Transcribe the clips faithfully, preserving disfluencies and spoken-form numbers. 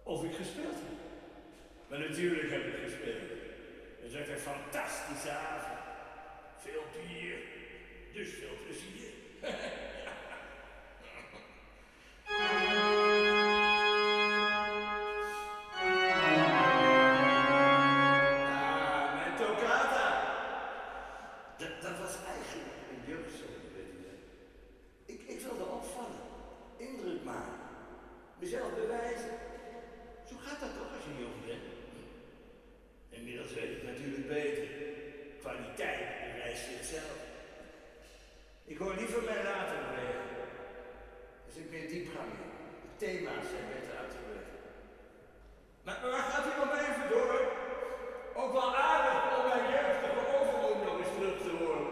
Of ik gespeeld heb. Maar natuurlijk heb ik gespeeld. Het werd een fantastische avond. Veel bier, dus veel plezier. Ah, mijn toccata. Dat, dat was eigenlijk een jeugdzonde, weet je wel. Ik, ik wilde opvallen, indruk maken, mezelf bewijzen. Zo gaat dat toch als je jong bent. Inmiddels weet ik natuurlijk beter. Kwaliteit bewijst zichzelf. Ik hoor liever mij later bewegen. Er zit meer diepgang in. De thema's zijn beter uitgewerkt. Maar waar gaat u nog even door? Ook wel aardig om mijn jeugdige overmoed nog eens terug te horen.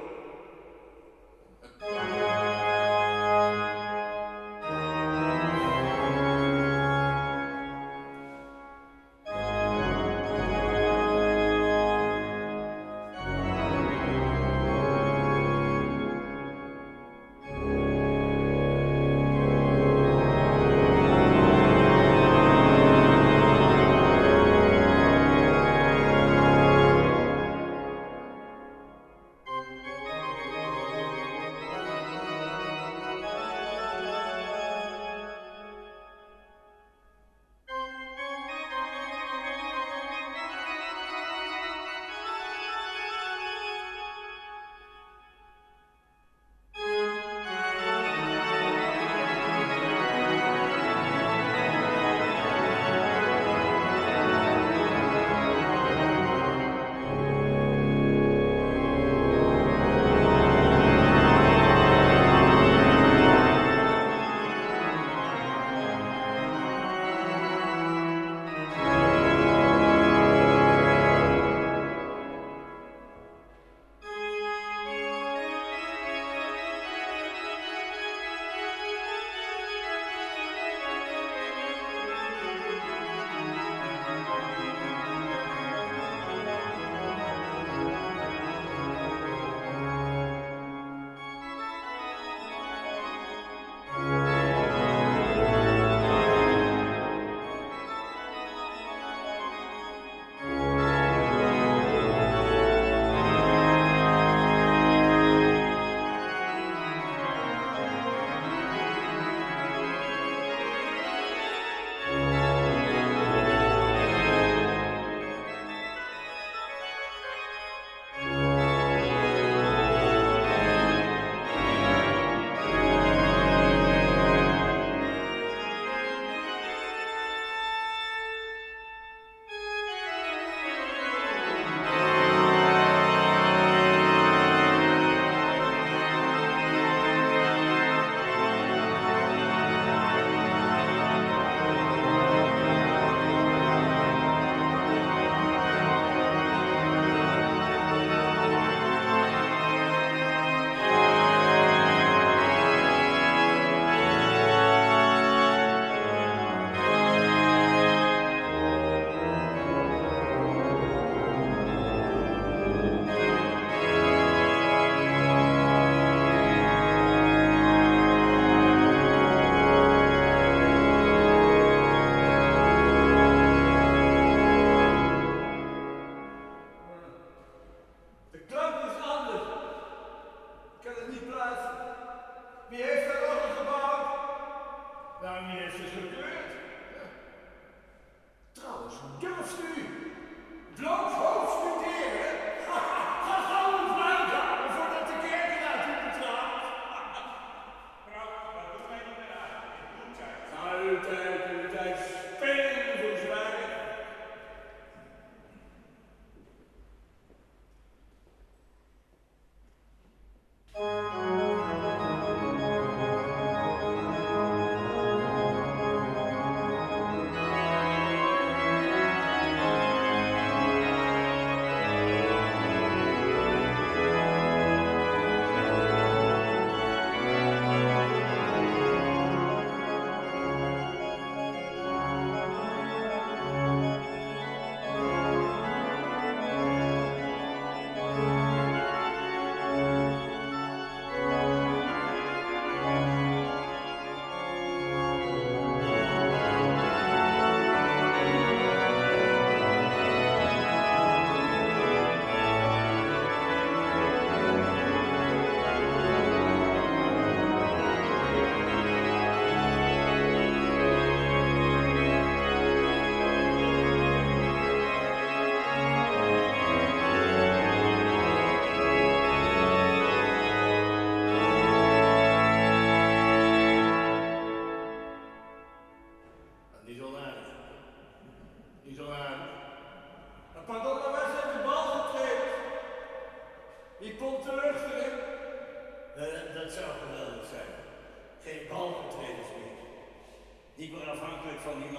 Nou, niet onaardig. Niet onaardig. Maar pardon, maar waar zijn de bal getraind? Die komt terug, hè? Uh, dat zou geweldig zijn. Geen balgetreders meer. Niet meer afhankelijk van die